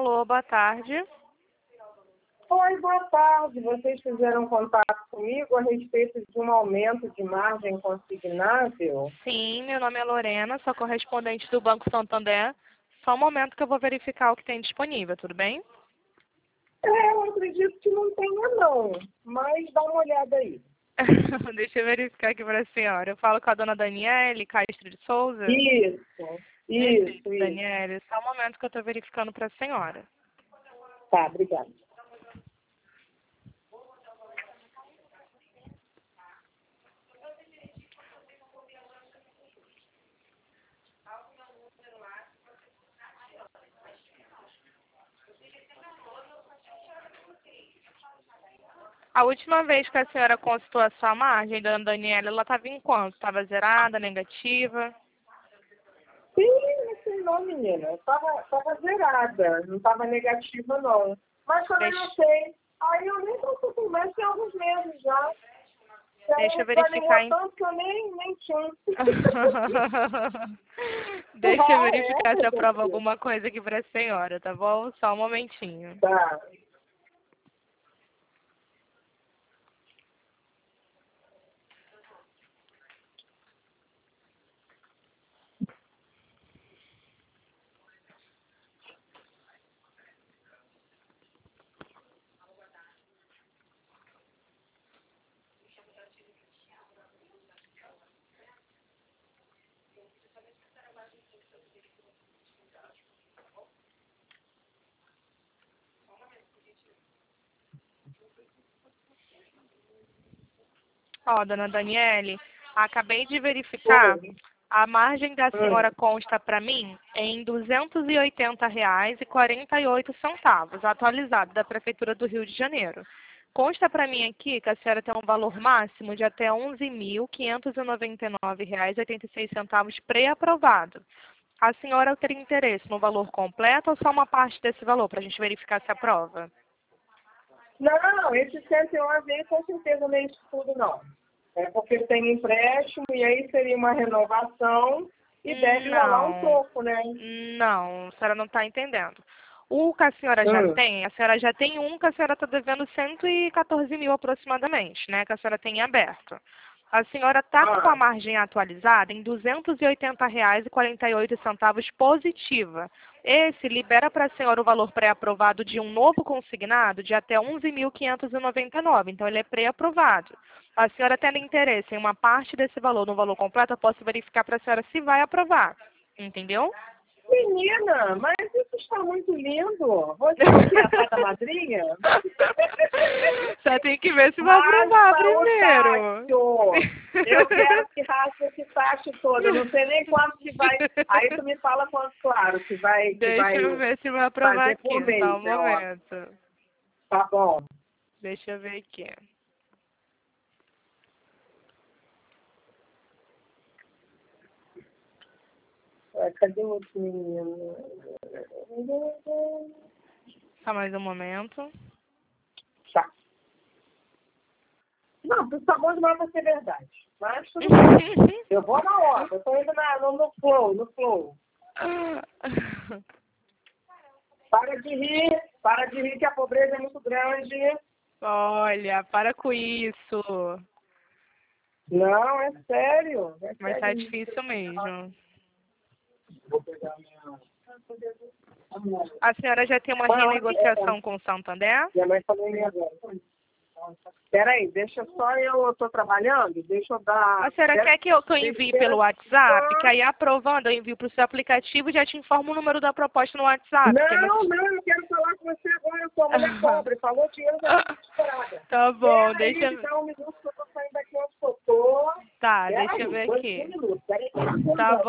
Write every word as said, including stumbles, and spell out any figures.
Alô, boa tarde. Oi, boa tarde. Vocês fizeram contato comigo a respeito de um aumento de margem consignável? Sim, meu nome é Lorena, sou correspondente do Banco Santander. Só um momento que eu vou verificar o que tem disponível, tudo bem? É, eu acredito que não tenha não, mas dá uma olhada aí. Deixa eu verificar aqui para a senhora. Eu falo com a dona Daniele Castro de Souza? Isso, Perfeito, isso, isso. Daniele. Só um momento que eu estou verificando para a senhora. Tá, obrigada. A última vez que a senhora consultou a sua margem, dona Daniela, ela estava em quanto? Estava zerada, negativa? Sim, não sei não, menina. Tava, tava zerada, não tava negativa não. Mas também Deixa, não sei. Aí eu nem consulto mais, tem alguns meses já. deixa eu Então, verificar desanimou em... tanto que eu nem, nem tinha. Deixa eu Ah, é, verificar se eu aprovo professor. alguma coisa aqui para a senhora, tá bom? Só um momentinho. Tá. Ó, dona Daniele, acabei de verificar. Foi. A margem da Hum. senhora consta para mim em duzentos e oitenta reais e quarenta e oito centavos, atualizado da Prefeitura do Rio de Janeiro. Consta para mim aqui que a senhora tem um valor máximo de até onze mil quinhentos e noventa e nove reais e oitenta e seis centavos pré-aprovado. A senhora teria interesse no valor completo ou só uma parte desse valor para a gente verificar se aprova? Não, esse cento e onze aí com certeza não é isso tudo, não. É porque tem empréstimo e aí seria uma renovação e deve rolar um Não, troco, né? não, a senhora não está entendendo. O que a senhora já Hum. tem, a senhora já tem um que a senhora está devendo cento e quatorze mil aproximadamente, né? Que a senhora tem em aberto. A senhora está com a Ah, margem atualizada em duzentos e oitenta reais e quarenta e oito centavos positiva. Esse libera para a senhora o valor pré-aprovado de um novo consignado de até onze mil quinhentos e noventa e nove. Então, ele é pré-aprovado. A senhora tendo interesse em uma parte desse valor, no valor completo, eu posso verificar para a senhora se vai aprovar. Entendeu? menina, mas isso está muito lindo. Você é que é a fada madrinha? Só tem que ver se vai aprovar Raspa o primeiro. tacho. Eu quero que raspe esse tacho todo. Eu não sei nem quanto que vai. Aí tu me fala quanto, claro, que vai, que Deixa vai eu ver se vai aprovar fazer aqui. por Só mês, um né? Ó. momento. Tá bom. Deixa eu ver aqui. Ué, cadê o outro menino? Só mais um momento. Tá. Não, tá bom demais pra ser verdade. Mas tudo bem. Eu vou na hora. Eu tô indo na, no, no flow, no flow. Para de rir. Para de rir que a pobreza é muito grande. Olha, para com isso. Não, é sério. É Mas tá sério. difícil mesmo. Vou pegar minha... A senhora já tem uma Ah, renegociação é. com o Santander? Minha mãe falou em agora. Peraí, deixa só eu, eu tô trabalhando, deixa eu dar... A senhora Pera, quer que eu, que eu envie deixa pelo eu WhatsApp? Que só... aí aprovando eu envio para o seu aplicativo e já te informo o número da proposta no WhatsApp. Que é Não, muito... não, eu quero falar com você agora, eu sou uma mulher pobre, falou dinheiro, já tô desesperada. Tá bom, Pera deixa aí, eu... dá um minuto que eu tô saindo daqui onde eu tô. Tá, Pera deixa eu aí, ver dois aqui. minutos, pera aí. Tá bom.